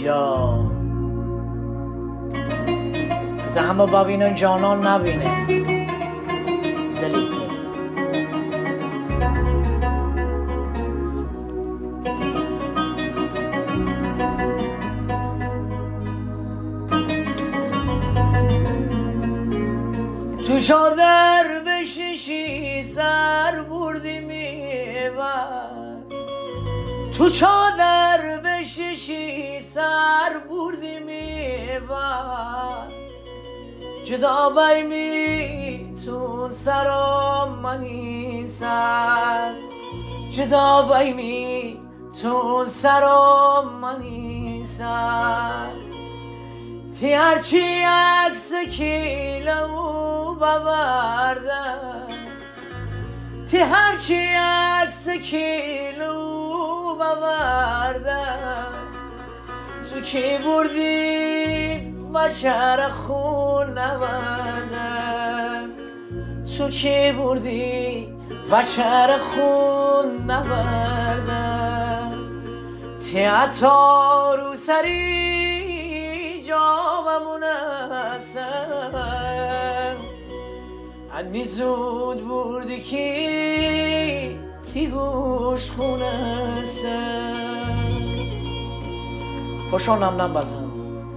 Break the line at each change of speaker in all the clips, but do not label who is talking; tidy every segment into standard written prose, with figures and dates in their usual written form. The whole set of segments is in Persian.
جا ده همه ببینن جانان نبینه دلیسه تو چادر بششی سر بردی میبر تو چادر بششی سر بردی میبر جدا بیمی تو سرام منی سر جدا بیمی تو سرام منی سر تی هرچی عکس کیلو ببردن تی هرچی عکس کیلو ببردن تو کی بردی بچر خون نبردن تو کی بردی بچر خون نبردن تی عطا رو سری جاممون هستن انی زود بردی که تی گوش خونه هستن پشون نم بزن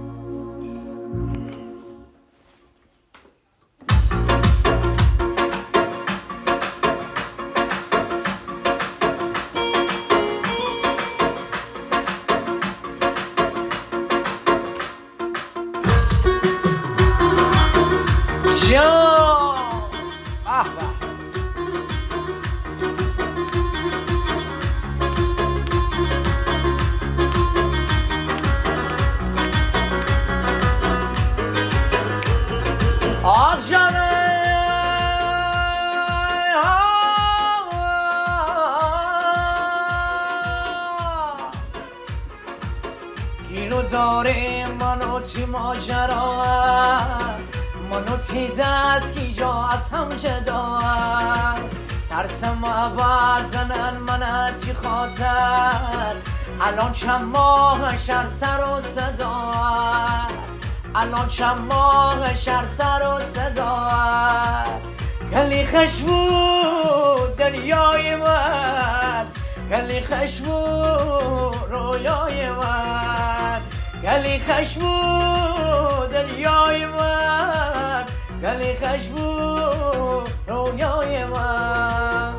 گیلو داره منو تی ماجرا منو تی دست کی جا از هم جدا ترسم بزنن من تی خاطر الان چند ماه شر سر و صدا الان چند ماه شر سر و صدا گلی خشبو دریای من گلی خشبو رویای من گلی خشبو دریای من گلی خشبو رویای من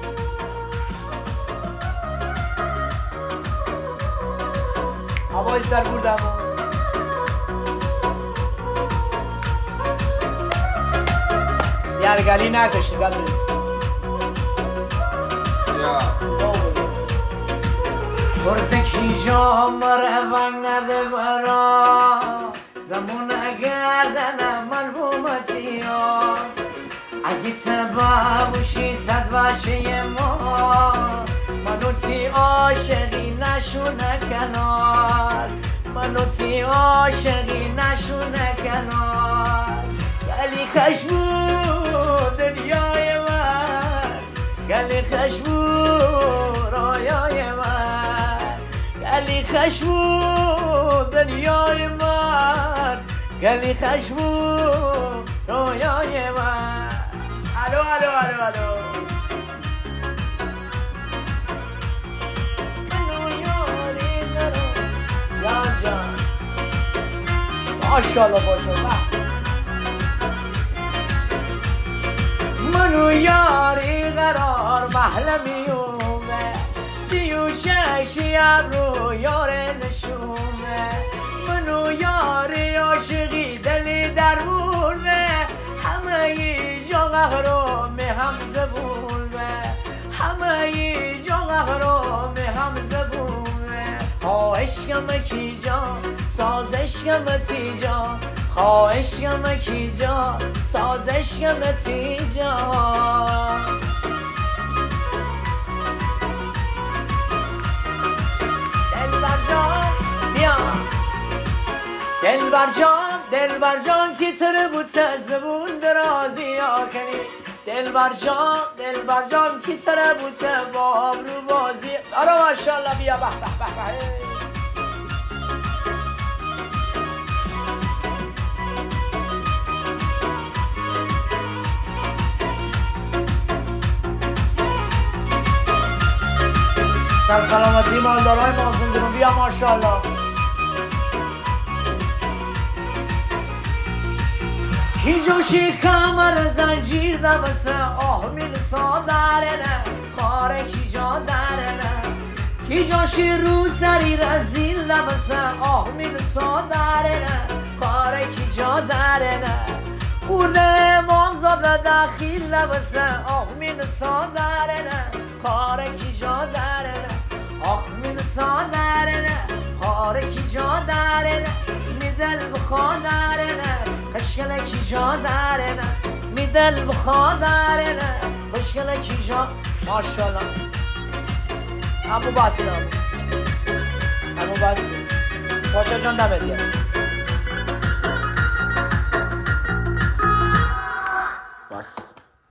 هوای سر بردم یارگلی نکشتی قبل برده کی جا مرحبن نده برا زمان گردنم مرحومتی ها اگه تبا بوشی صد وجه ما منو تی عاشقی نشونه کنار منو تی عاشقی نشونه کنار گلی خشبو دنیای من گلی خشبو رویای من گلی خشبو دنیای من گلی خشبو رویای من الو الو الو الو جان جان ماشاءالله ماشاءالله منو یاری قرار محلمیومه 36 ابرو یار نشومه منو یاری عاشقی دلی درمونه همه جا قهرامه هم زبونه همه جا قهرامه هم زبونه ها عشقم کی جا ساز عشقم تی جا خواه عشقم کی جا ساز عشقم تی جا دلبر جان بیا دلبر جان کی تر بود زبون درازی ها کنی دلبر جان کی تر بود با ابرو بازی آره ماشاءالله بیا به به به سر سلامتی مالدارای مازن جنوبی هم ماشاءالله. کی جوشی کمر زنجیر ده بسه آهمین سادرنه خاره کی جا درنه کی جوشی رو سری رزیل ده بسه آهمین سادرنه خاره کی جا درنه برده امام زاده دخیل ده بسه آهمین سادرنه خاره کی جا درنه آهمین سادرنه خاره کی جا درنه میدل بخادرنه خشکل کی جا درنه میدل بخادرنه خشکل کی جا ماشاءالله. امو بسم پاشا جان دمت گرم.